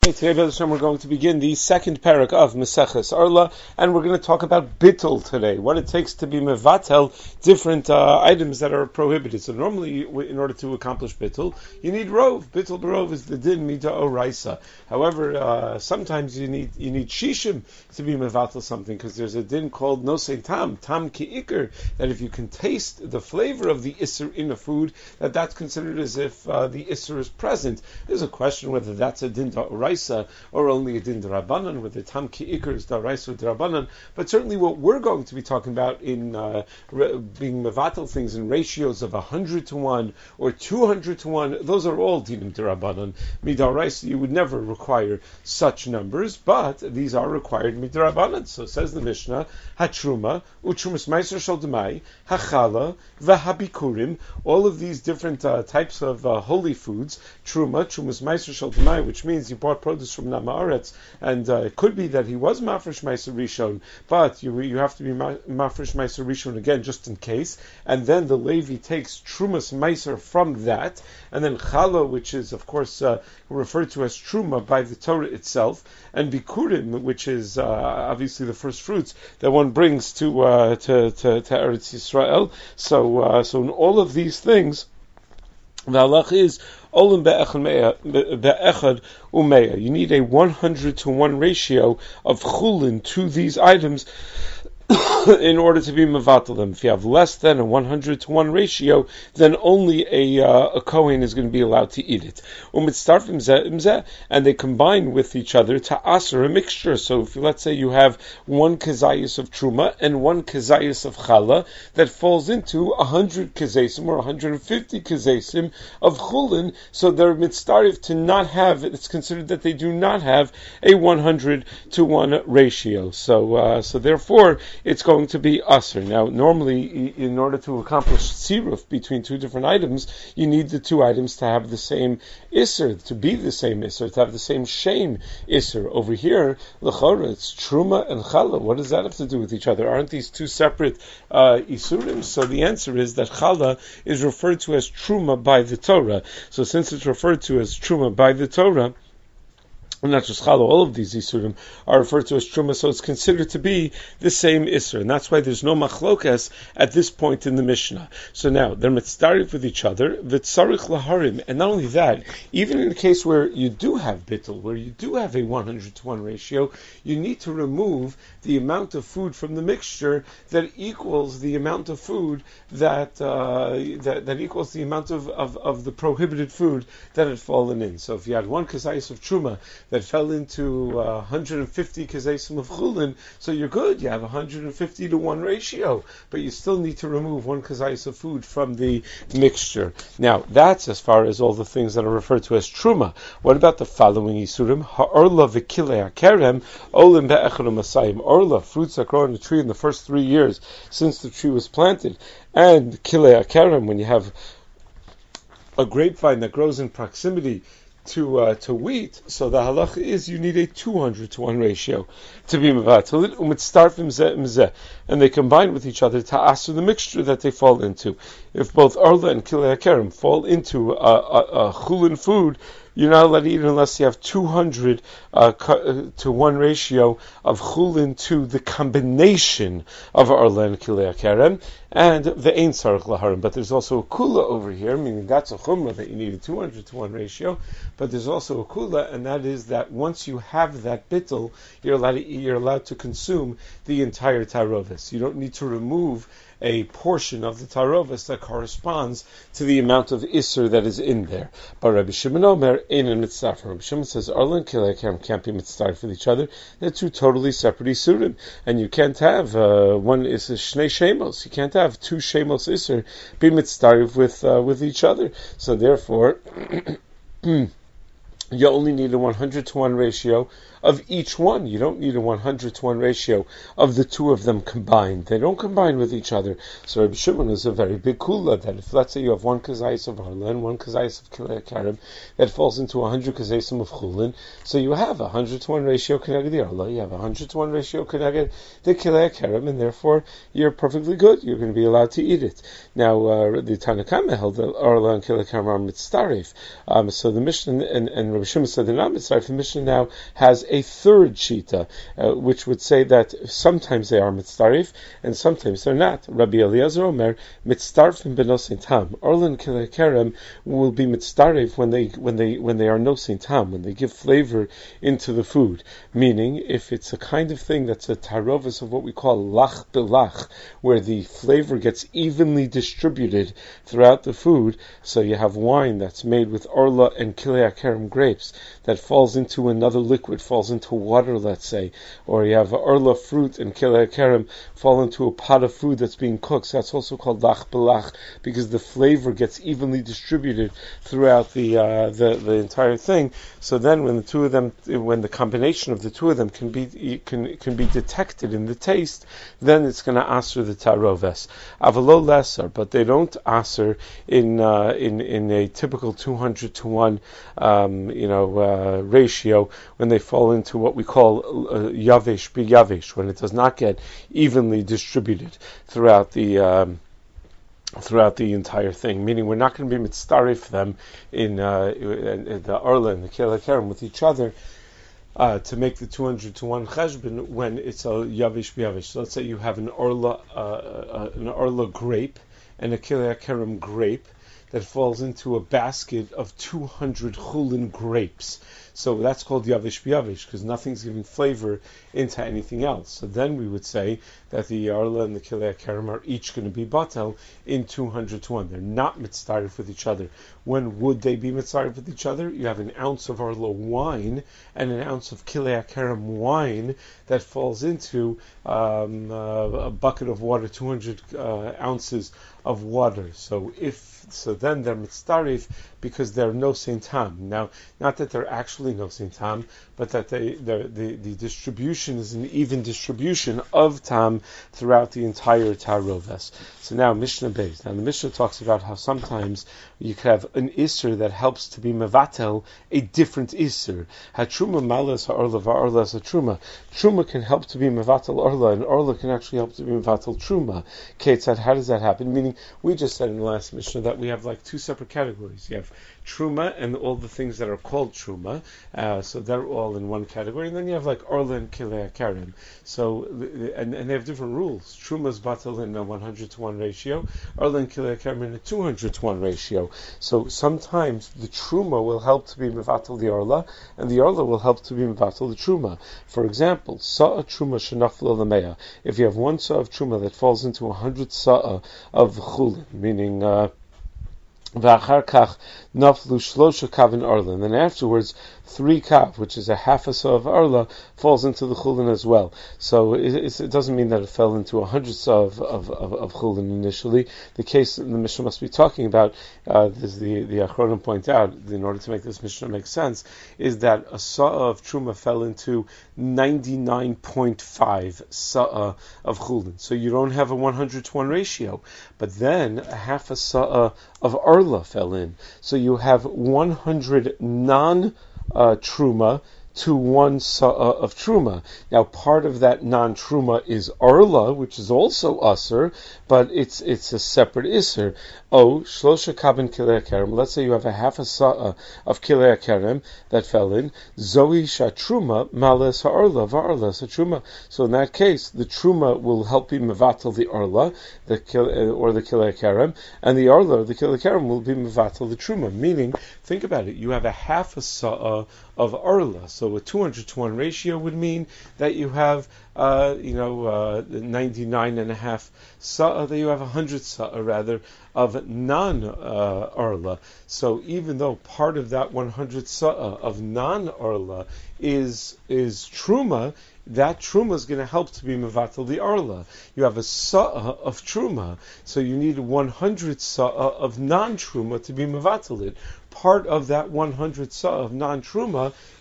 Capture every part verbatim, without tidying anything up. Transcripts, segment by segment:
Today, B'ez Hashem, we're going to begin the second parak of Maseches Arla, and we're going to talk about bittul today, what it takes to be mevatel different uh, items that are prohibited. So normally, in order to accomplish bittul, you need rov. Bittul b'rov is the din mida oraisa. However, uh, sometimes you need you need shishim to be mevatel something, because there's a din called nosei tam, tam ki ikr, that if you can taste the flavor of the isser in a food, that that's considered as if uh, the isser is present. There's a question whether that's a din oraisa or only a din d'Rabbanan, whether tam ki ikr is d'Oraisa or d'Rabbanan. But certainly what we're going to be talking about in uh, re- being mevatel things in ratios of one hundred to one or two hundred to one, those are all dinim d'Rabbanan. Mid'Oraisa, you would never require such numbers, but these are required mid'Rabbanan. So says the Mishnah, hatruma, utrumas meiser shel demai, hachala, v'habikurim, all of these different uh, types of uh, holy foods, truma, trumas meiser shel demai, which means you bought produce from Namaretz, and uh, it could be that he was mafresh meiser rishon, but you you have to be ma- mafresh meiser rishon again just in case, and then the Levi takes trumas meiser from that, and then chala, which is of course uh, referred to as truma by the Torah itself, and bikurim, which is uh, obviously the first fruits that one brings to uh, to, to to Eretz Yisrael. So uh, so in all of these things, the halach is olim be'echad umeya. You need a one hundred to one ratio of chulin to these items in order to be mevatel them. If you have less than a one hundred to one ratio, then only a uh, a kohen is going to be allowed to eat it. Umitztarfim zeh imzeh, and they combine with each other to aser a mixture. So if let's say you have one kazayis of truma and one kazayis of chala, that falls into one hundred kazesim or one hundred fifty kazesim of chulin, so they're mitztarif to not have, it's considered that they do not have a one hundred to one ratio. So uh, so therefore, it's going to be aser. Now, normally, in order to accomplish siruf between two different items, you need the two items to have the same iser, to be the same iser, to have the same shame iser. Over here, l'chora, it's truma and chala. What does that have to do with each other? Aren't these two separate uh, isurim? So the answer is that chala is referred to as truma by the Torah. So since it's referred to as truma by the Torah, and not just challah, all of these isurim are referred to as truma, so it's considered to be the same isur, and that's why there's no machlokas at this point in the Mishnah. So now they're mitzdarif with each other, v'tzarich laharim, and not only that, even in the case where you do have bittul, where you do have a one hundred to one ratio, you need to remove the amount of food from the mixture that equals the amount of food that uh, that, that equals the amount of, of, of the prohibited food that had fallen in. So if you had one kazayis of truma that fell into uh, one hundred fifty kazesim of chulin, so you're good. You have one hundred fifty to one ratio, but you still need to remove one kazayis of food from the mixture. Now, that's as far as all the things that are referred to as truma. What about the following isurim? Ha'orla v'kilei ha'kerem, olim be'echad u'masayim. Orla, fruits that grow on the tree in the first three years since the tree was planted, and kilei ha'kerem, when you have a grapevine that grows in proximity to uh, to wheat, so the halacha is you need a two hundred to one ratio to be mevatel it, umitztarfim zeh imzeh, and they combine with each other to aser the mixture that they fall into. If both arla and kilei ha'kerem fall into a, a, a chulin food, you're not allowed to eat it unless you have two hundred uh, to one ratio of chulin to the combination of arla and kilei ha'kerem, and the ein sarich laharim. But there's also a kula over here, meaning that's a chumrah that you need a two hundred to one ratio. But there's also a kula, and that is that once you have that bittul, you're allowed to, you're allowed to consume the entire tarovis. You don't need to remove a portion of the tarovis that corresponds to the amount of isser that is in there. But Rabbi Shimon Omer, ein mitzdarf. Rabbi Shimon says arla and kilei ha'kerem can't be mitzdarf with each other. They're two totally separate isurim, and you can't have uh, one is a shnei shemos. You can't have two shemos isser be mitzdarf with uh, with each other. So therefore, you only need a one hundred to one ratio of each one. You don't need a one hundred to one ratio of the two of them combined. They don't combine with each other. So Rabbi Shimon is a very big kula that if, let's say, you have one kazayis of harla and one kazayis of kilei ha'kerem that falls into one hundred kazayisim of chulin, so you have a one hundred to one ratio connected the harla, you have a one hundred to one ratio connected the kilei ha'kerem, and therefore you're perfectly good. You're going to be allowed to eat it. Now, uh, the Tanakama held that harla and kilei ha'kerem are mitzdarif. Um, so the Mishnah and, and Rabbi Shimon said they're not mitzarif. The Mishnah now has a third shita, uh, which would say that sometimes they are mitzarif and sometimes they're not. Rabbi Eliezer Omer mitzarfim benosin tam. Arla and kilei kerem will be mitzarif when they when they when they are nosin tam, when they give flavor into the food. Meaning, if it's a kind of thing that's a tarovis of what we call lach belach, where the flavor gets evenly distributed throughout the food, so you have wine that's made with arla and kilei kerem grapes that falls into another liquid, falls into water, let's say, or you have arla fruit and kilei kerem fall into a pot of food that's being cooked. So that's also called lach belach, because the flavor gets evenly distributed throughout the uh, the the entire thing. So then, when the two of them, when the combination of the two of them can be can can be detected in the taste, then it's going to aser the taroves. Avalo lesser, but they don't aser in uh, in in a typical two hundred to one um, you know uh, ratio when they fall into what we call uh, yavish bi yavish, when it does not get evenly distributed throughout the um, throughout the entire thing. Meaning, we're not going to be mitzarif them in, uh, in the arla and the kilei kerem with each other uh, to make the two hundred to one cheshbon when it's a yavish b'yavish. So let's say you have an arla uh, uh, an arla grape and a kilei kerem grape that falls into a basket of two hundred chulin grapes. So that's called yavish b'yavish, because nothing's giving flavor into anything else. So then we would say that the arla and the kilei kerem are each going to be batel in two hundred to one. They're not mitzarif with each other. When would they be mitzarif with each other? You have an ounce of arla wine and an ounce of kilei kerem wine that falls into um, uh, a bucket of water, two hundred uh, ounces of water. So if so, then they're mitzarif because they're no saint tam. Now, not that they're actually no saint tam, but that they the the distribution is an even distribution of tam throughout the entire taroves. So now Mishnah Beis. Now the Mishnah talks about how sometimes you could have an isser that helps to be mevatel a different isser. Hatruma malas ha'orla va'orla truma. Truma can help to be mevatel orla, and orla can actually help to be mevatel truma. Ketzad, how does that happen? Meaning, we just said in the last Mishnah that we have like two separate categories. You have truma and all the things that are called truma, uh, so they're all in one category, and then you have like orla and kilei kerem. So and, and they have different rules. Truma is batel in a one hundred to one ratio, orla and kilei kerem in a two hundred to one ratio. So sometimes the truma will help to be mevatel the orla, and the orla will help to be mevatel the truma. For example, sa'a truma shenafla l'meya. If you have one sa'a of truma that falls into a hundred sa'a of chulin, meaning uh, V'achar kach naflu shlosha kavin arla, and then afterwards three kav, which is a half a saw of arla, falls into the chulin as well. So it, it doesn't mean that it fell into a hundred saw of, of, of, of chulin initially. The case the Mishnah must be talking about, uh, this the the Achronim point out, in order to make this Mishnah make sense, is that a saw of truma fell into ninety-nine point five saw of chulin. So you don't have a one hundred to one ratio, but then a half a saw of arla fell in. So you have one hundred non uh, truma to one sa'a of truma. Now, part of that non-truma is arla, which is also usr, but it's it's a separate isser. Oh, shlosha kabin kilei kerem. Let's say you have a half a sa'a of kilei kerem that fell in. Zoe shatruma males ha'arla va'arla truma. So in that case, the truma will help you mevatel the arla, the or the kilei kerem, and the arla or the kilei kerem will be mevatel the truma. Meaning, think about it. You have a half a sa'a of arla. So a two hundred to one ratio would mean that you have, uh, you know, uh, ninety-nine and a half sa'a, that you have one hundred sa'a rather of non-arla. Uh, so even though part of that one hundred sa'a of non-arla is is truma, that truma is going to help to be mevatel the arla. You have a sa'a of truma, so you need one hundred sa'a of non-truma to be mevatel it. Part of that one hundred sa'a of non-truma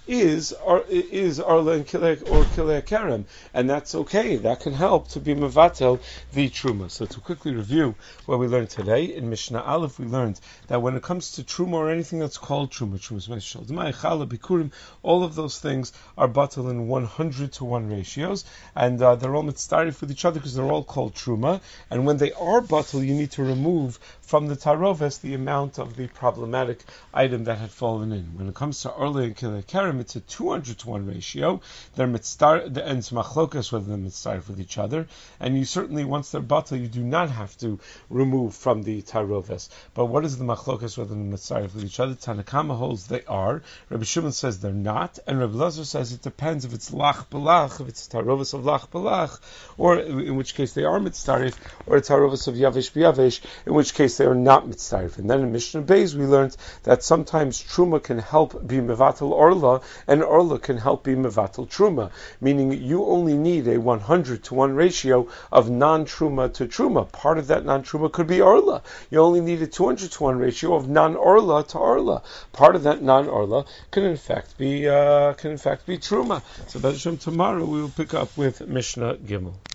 is ar, is arla and kilei or kilei kerem, and that's okay. That can help to be mevatel the truma. So to quickly review what we learned today in Mishnah Aleph, we learned that when it comes to truma or anything that's called truma, truma, all of those things are batel in one hundred to one ratios, and uh, they're all mitzdarif with each other because they're all called truma. And when they are batel, you need to remove from the taroves the amount of the problematic item that had fallen in. When it comes to arla and kilei kerem, it's a two hundred to one ratio. They're mitzdarif, and it's machlokas whether they're mitzdarif with each other. And you certainly, once they're batel, you do not have to remove from the taroves. But what is the machlokas whether they're mitzdarif with each other? Tanakama holds they are. Rabbi Shimon says they're not, and Rabbi Lazar says it depends if it's lach balach, if it's taroves of lach balach, or in which case they are mitzdarif, or a taroves of yavesh b'yavesh, in which case they are not mitzdarif. And then in Mishnah Beis we learned that sometimes truma can help be mevatel orla, and orla can help be mevatel truma, meaning you only need a one hundred to one ratio of non-truma to truma. Part of that non-truma could be orla. You only need a two hundred to one ratio of non-orla to orla. Part of that non-orla can in fact be uh, can in fact be truma. So B'ezras Hashem tomorrow we will pick up with Mishnah Gimel.